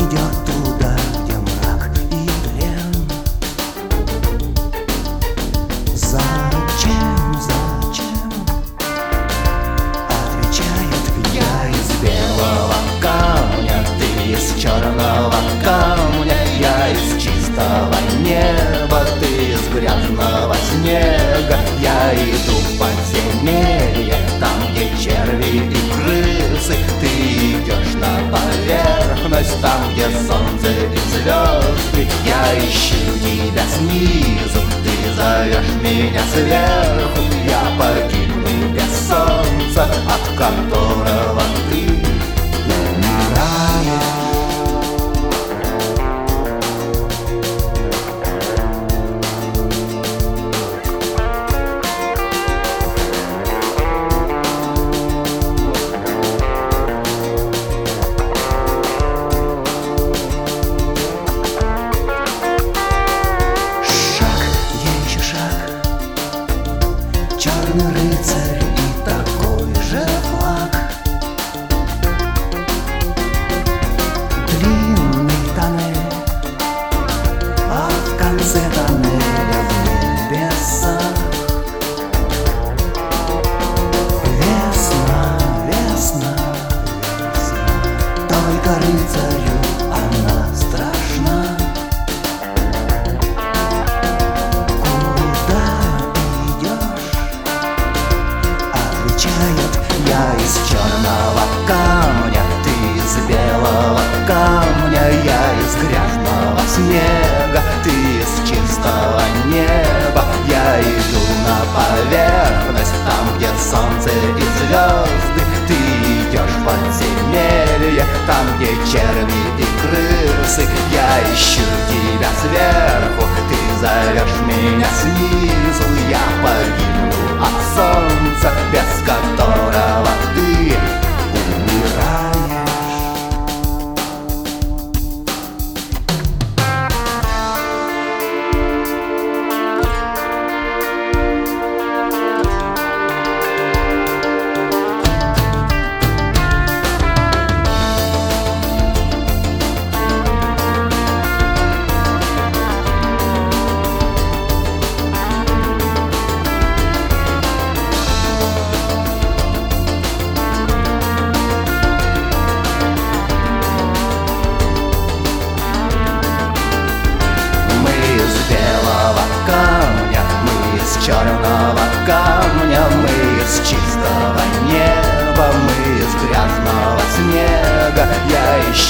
идет туда, где мрак и тлен. Зачем, зачем? Отвечает: я из белого камня, ты из черного камня, я из чистого неба, ты из грязного снега. Я иду в подземелье, там, где черви и крысы. Ты идешь на поверхность, там, где солнце и звезды. Я ищу тебя снизу, ты зовешь меня сверху. Я погибну без солнца, от которого ты умираешь. Черный рыцарь и такой же флаг. Длинный тоннель, а в конце тоннеля в небесах весна, весна, весна. Только рыцарю она страшна. Я из черного камня, ты из белого камня, я из грязного снега, ты из чистого неба. Я иду на поверхность, там, где солнце и звезды. Ты идешь в подземелье, там, где черви и крысы. Я ищу тебя сверху, ты зовешь меня снизу. Я погибну от солнца, без которого ты умираешь. Черного камня, мы из чистого неба, мы из грязного снега. Я ищу